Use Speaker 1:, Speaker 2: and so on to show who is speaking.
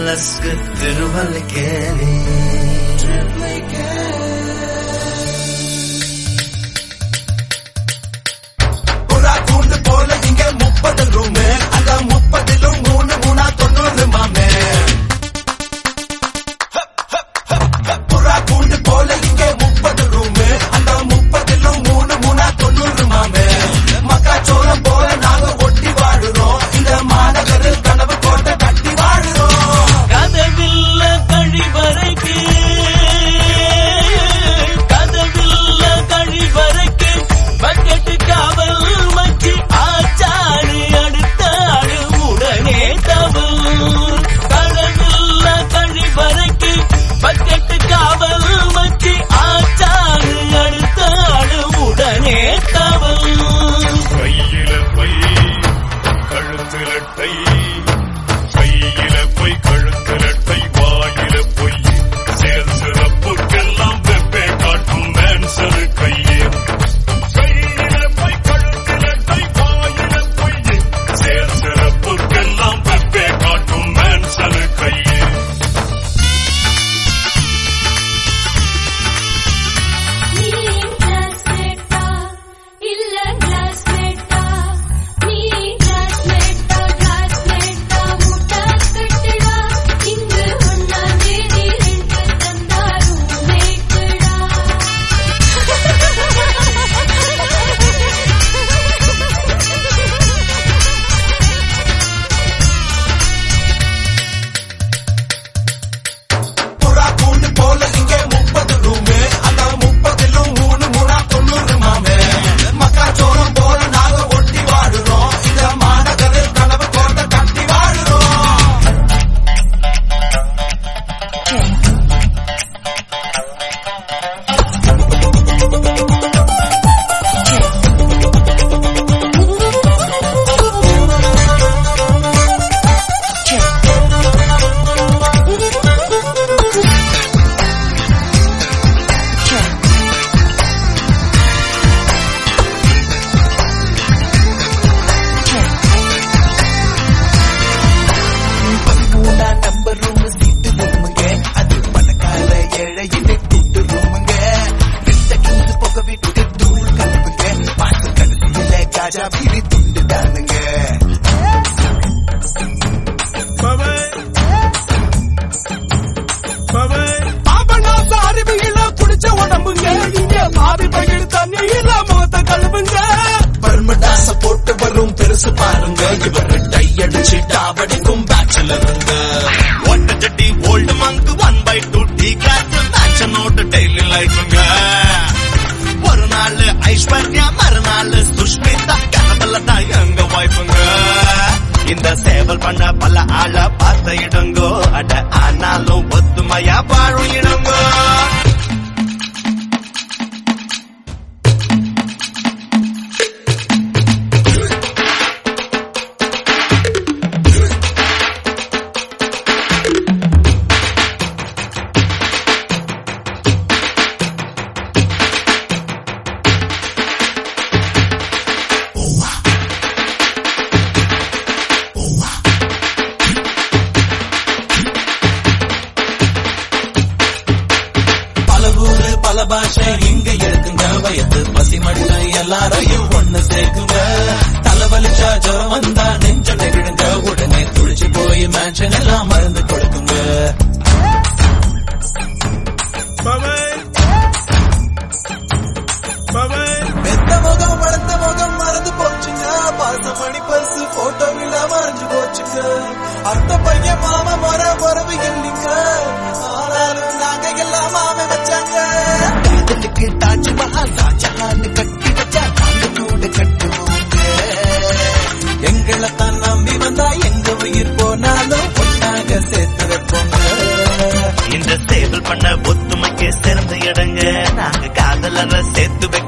Speaker 1: பேலஸ்க்கு திருவல்லிக்கேணி.
Speaker 2: புறா கூண்டு போல இங்க 30 ரூமு, அந்த 30லும் 3 மாமே. புறா கூண்டு போல இங்க 30 ரூமு, அந்த 30லும் 3 மாமே. மக்காச்சோளம் போல நாங்க ஒட்டி வாழுறோம், இந்த மாநகரில் கனவு கோட்டை கட்டி வாழுறோம்.
Speaker 3: கதவில்ல கழிவறைக்கு பக்கெட்டு காவல் மச்சி ஆச்சாரு அடுத்த ஆளு உடனே தவல். கதவில்ல கழிவறைக்கு பக்கெட்டு காவல் மச்சி ஆச்சாரு அடுத்த ஆளு உடனே தவல்.
Speaker 4: கையில பை கழுத்திலட்டை, கையில பை கழுத்திலட்டை, வாயில பொய் சேர் சிறப்புக்கெல்லாம் வெப்பே காட்டும் மேன்சரு கையே. கையில பை கழுத்திலட்டை, வாயில பொய் சேர் சிறப்புக்கெல்லாம் வெப்பே காட்டும் மேன்சரு கையே.
Speaker 2: புறா கூண்டு போல இங்க 30 ரூமு, அந்த 30லும் 3 மாமே. மக்காச்சோளம் போல நாங்க ஒட்டி வாழுறோம், இந்த மாநகரில் கனவு கோட்டை கட்டி வாழுறோம். நம்பர் ரூம் சீட்டு ரூமுங்க, அது பணக்கார ஏழையிலே கூட்டு ரூமுங்க. கிந்து போக விட்டு தூள் கலப்புங்க, பாட்டு கடைசியில காஜா பீடி துண்டு தானுங்க. பாபநாச அருவியில குடிச்ச உடம்புங்க, இங்க பாதி பயிர் தண்ணியில முகத்த கழுவுங்க. பர்மடாச போட்டு வரும் பெருசு பாருங்க, இவரு டை அடிச்சு டாவடிக்கும் பேச்சுலருங்க.
Speaker 1: ஒட்ட சட்டி ஓல்டு மங்கு 1/2 டீ கிளாஸ் பேச்சனோட்டு டெய்லி லைஃபுங்க. ஒரு நாள் ஐஸ்வர்யா, மறுநாள் சுஷ்மிதா, கனவுல தான் எங்க வைஃபுங்க. இந்த சேவல் பண்ண பல ஆள பார்த்த இடங்கோ, அட ஆனாலும் ஒத்துமையா வாழும் இடங்கோ.
Speaker 2: பல பாஷை இங்க இருக்குங்க, வயது பசி மட்டும் எல்லாரையும் ஒண்ணு சேர்க்குங்க. தலைவலிச்சா ஜரம் வந்தா நெஞ்ச நெகிழுங்க, உடனே துடிச்சு போய் மேன்ஷன் எல்லாம் மருந்து கொடுக்குங்க. பெத்த முகம் வளர்ந்த முகம் மறந்து போச்சுங்க, பாசமணி பசு போட்டோ விழ மறைஞ்சு போச்சுங்க. அர்த்த பையன் மாமா மரபு இல்லைங்க, ஆனாலும் நாங்க எல்லாம் மாம வச்சாங்க. காதலுக்கு தாஜ்மஹால் ஷாஜஹான் கட்டி வச்சா நாங்க கூட கட்டுவோங்க. எங்களைத்தான் நம்பி வந்தா எங்க உயிர் போனாலும் ஒன்னாக சேர்த்து வைப்போங்க.
Speaker 1: இந்த சேவல் பண்ண ஒத்துமைக்கு சிறந்த இடங்க, நாங்க காதலரை சேர்த்து வைக்க